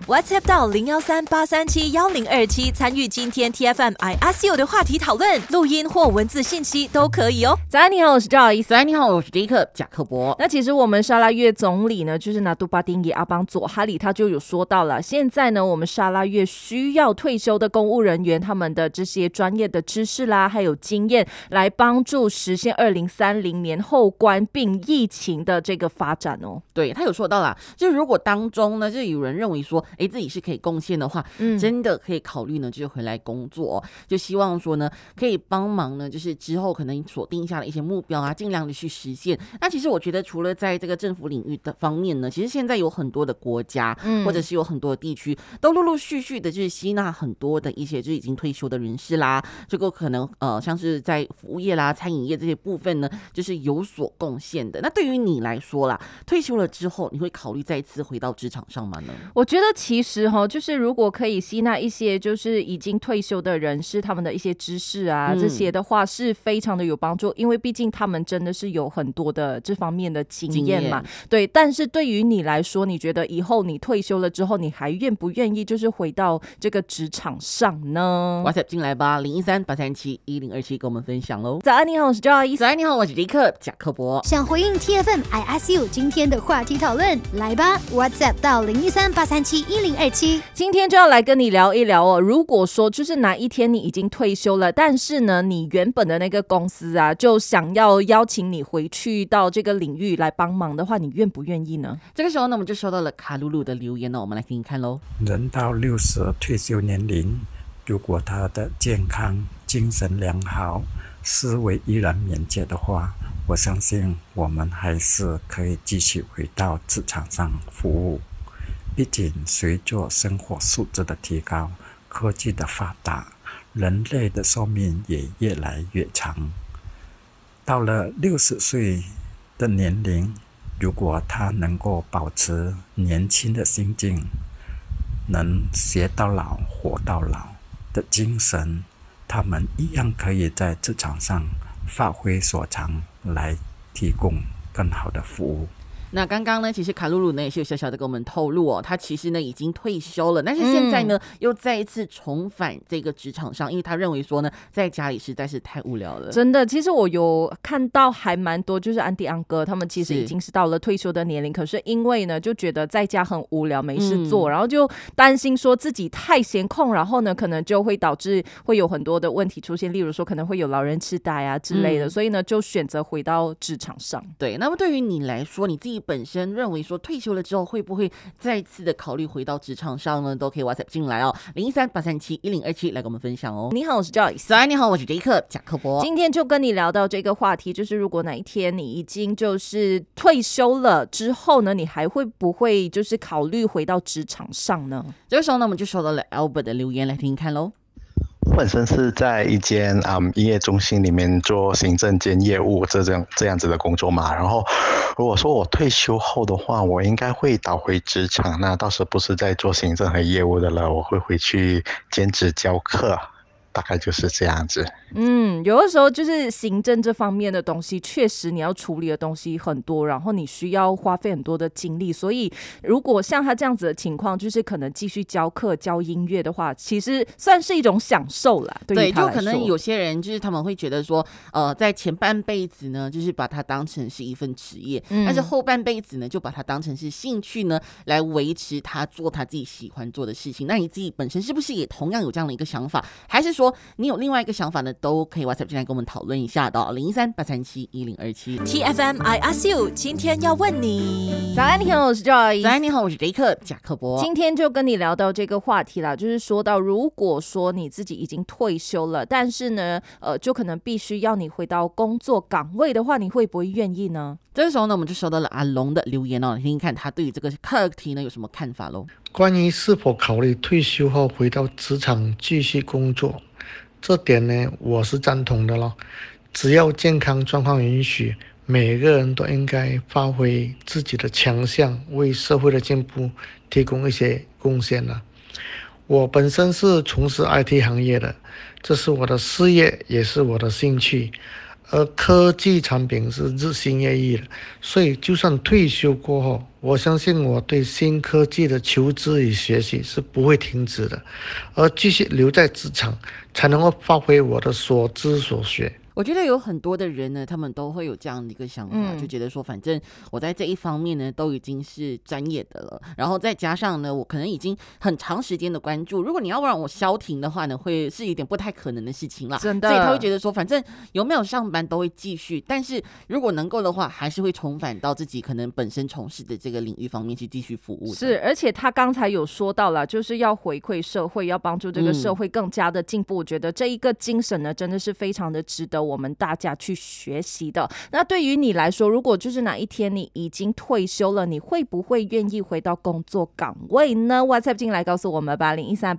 WhatsApp 到0138371027参与今天 TFM I Ask You 的话题讨论，录音或文字信息都可以哦。 早安你好，我是 Joyce。 早安你好，我是杰克贾克伯。 那其实我们沙拉越总理呢，就是拿督巴丁耶阿邦佐哈里，他就有说到了，现在呢，我们沙拉越需要退休的公务人员他们的这些专业的知识啦，还有经验，来帮助实现2030年后关并疫情的这个发展哦。 对，他有说到啦，就如果当中呢，就有人认为说，自己是可以贡献的话，真的可以考虑呢，就是回来工作哦，就希望说呢，可以帮忙呢，就是之后可能所定下的一些目标啊，尽量的去实现。那其实我觉得，除了在这个政府领域的方面呢，其实现在有很多的国家，或者是有很多的地区，都陆陆续续的，就是吸纳很多的一些就已经退休的人士啦，这个可能像是在服务业啦、餐饮业这些部分呢，就是有所贡献的。那对于你来说啦，退休了之后，你会考虑再次回到职场上吗呢？ 我觉得其实就是如果可以吸纳一些就是已经退休的人士，他们的一些知识啊，这些的话是非常的有帮助，因为毕竟他们真的是有很多的这方面的经验嘛。对，但是对于你来说，你觉得以后你退休了之后，你还愿不愿意就是回到这个职场上呢？ WhatsApp 进来吧，013-837-1027跟我们分享喽。 早安你好，我是 Joyce。 早安你好，我是杰克贾克伯。 想回应 TFM I Ask You 今天的话题讨论，来吧 WhatsApp 到013-837-1027。 今天就要来跟你聊一聊哦。如果说就是哪一天你已经退休了，但是呢，你原本的那个公司啊，就想要邀请你回去到这个领域来帮忙的话，你愿不愿意呢？ 这个时候呢，我们就收到了卡露露的留言呢，我们来听听看喽。 人到60退休年龄，如果他的健康、精神良好，思维依然敏捷的话，我相信我们还是可以继续回到职场上服务。毕竟随着生活素质的提高，科技的发达，人类的寿命也越来越长。到了60岁的年龄，如果他能够保持年轻的心境，能学到老活到老的精神，他们一样可以在职场上发挥所长，来提供更好的服务。 那刚刚呢，其实卡露露呢也是有小小的跟我们透露哦，他其实呢已经退休了，但是现在呢又再一次重返这个职场上，因为他认为说呢，在家里实在是太无聊了。 真的，其实我有看到还蛮多，就是安迪安哥他们其实已经是到了退休的年龄，可是因为呢就觉得在家很无聊没事做，然后就担心说自己太闲空，然后呢可能就会导致会有很多的问题出现，例如说可能会有老人痴呆啊之类的，所以呢就选择回到职场上。 对，那么对于你来说，你自己本身认为说退休了之后会不会再次的考虑回到职场上呢？都可以 WhatsApp 进来哦，013-837-1027来跟我们分享哦。 你好，我是 Joyce。 早安你好，我是杰克贾克伯。 今天就跟你聊到这个话题，就是如果哪一天你已经就是退休了之后呢，你还会不会就是考虑回到职场上呢？ 这个时候呢，我们就收到了 Albert 的留言，来听听看喽。 我本身是在一间营业中心里面做行政兼业务这样子的工作嘛，然后如果说我退休后的话，我应该会倒回职场，那到时不是在做行政和业务的了，我会回去兼职教课，大概就是这样子。 有的时候就是行政这方面的东西，确实你要处理的东西很多，然后你需要花费很多的精力，所以如果像他这样子的情况，就是可能继续教课教音乐的话，其实算是一种享受啦。对， 就可能有些人就是他们会觉得说在前半辈子呢就是把它当成是一份职业，但是后半辈子呢就把它当成是兴趣呢来维持他做他自己喜欢做的事情。那你自己本身是不是也同样有这样的一个想法，还是说你有另外一个想法呢？都可以 WhatsApp 进来跟我们讨论一下的，013-837-1027。 TFM I Ask You 今天要问你。 早安你好，我是 Joyce。 早安你好，我是杰克贾克伯。 今天就跟你聊到这个话题啦，就是说到如果说你自己已经退休了，但是呢就可能必须要你回到工作岗位的话，你会不会愿意呢？ 这个时候呢，我们就收到了阿龙的留言哦，听听看他对于这个课题呢有什么看法咯。 关于是否考虑退休后回到职场继续工作，这点呢我是赞同的咯。只要健康状况允许，每个人都应该发挥自己的强项，为社会的进步提供一些贡献了。我本身是从事 IT 行业的，这是我的事业，也是我的兴趣。而科技产品是日新月异的，所以就算退休过后， 我相信我对新科技的求知与学习是不会停止的，而继续留在职场，才能够发挥我的所知所学。 我觉得有很多的人呢，他们都会有这样的一个想法，就觉得说，反正我在这一方面呢都已经是专业的了，然后再加上呢，我可能已经很长时间的关注，如果你要让我消停的话呢，会是一点不太可能的事情啦。 真的， 所以他会觉得说，反正有没有上班都会继续，但是如果能够的话，还是会重返到自己可能本身从事的这个领域方面去继续服务的。 是，而且他刚才有说到了，就是要回馈社会，要帮助这个社会更加的进步。我觉得这一个精神呢，真的是非常的值得我们大家去学习的。那对于你来说，如果就是哪一天你已经退休了，你会不会愿意回到工作岗位呢？ WhatsApp 进来告诉我们吧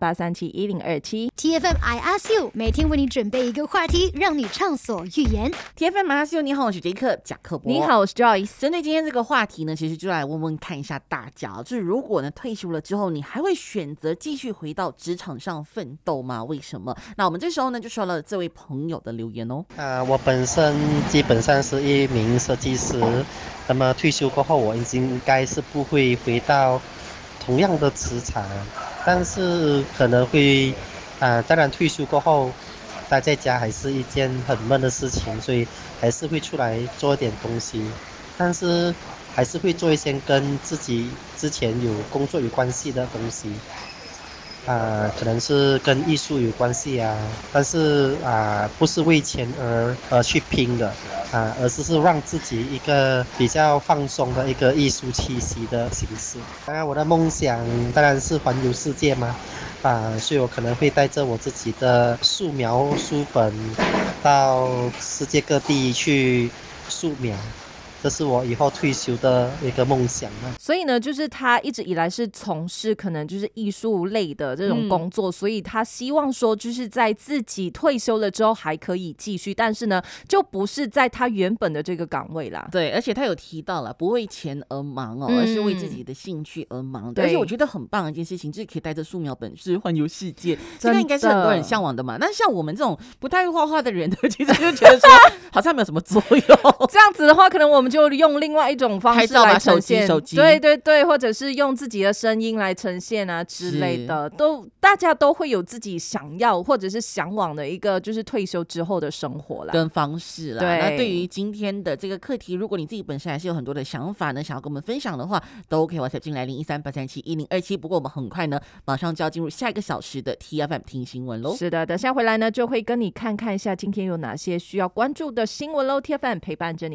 ，0138371027。 TFM I Ask You 每天为你准备一个话题，让你畅所欲言。 TFM I Ask You， 你好，我是杰克贾克伯。 你好，我是 Joyce。 针对今天这个话题呢，其实就来问问看一下大家，就是如果呢退休了之后，你还会选择继续回到职场上奋斗吗？为什么？那我们这时候呢就说了这位朋友的留言哦。 我本身基本上是一名设计师，那么退休过后，我应该是不会回到同样的职场，但是可能会当然退休过后待在家还是一件很闷的事情，所以还是会出来做一点东西，但是还是会做一些跟自己之前有工作有关系的东西。可能是跟艺术有关系但是不是为钱而去拼的而是让自己一个比较放松的一个艺术气息的形式。当然我的梦想当然是环游世界嘛所以我可能会带着我自己的素描书本到世界各地去素描，这是我以后退休的一个梦想。 所以呢，就是他一直以来是从事可能就是艺术类的这种工作，所以他希望说就是在自己退休了之后还可以继续，但是呢就不是在他原本的这个岗位啦。 对，而且他有提到了不为钱而忙而是为自己的兴趣而忙的。而且我觉得很棒的一件事情就是可以带着素描本是环游世界，这个应该是很多人向往的嘛。那像我们这种不太会画画的人呢，其实就觉得说好像没有什么作用。 这样子的话，可能我们就用另外一种方式来呈现， 手机， 对对对，或者是用自己的声音来呈现之类的，大家都会有自己想要或者是向往的一个就是退休之后的生活啦， 跟方式啦。 对， 那对于今天的这个课题，如果你自己本身还是有很多的想法呢，想要跟我们分享的话，都可以 WhatsApp 进来0138371027。不过我们很快呢，马上就要进入下一个小时的 TFM 听新闻喽。 是的，等下回来呢，就会跟你看看一下今天有哪些需要关注的新闻喽。TFM 陪伴着你。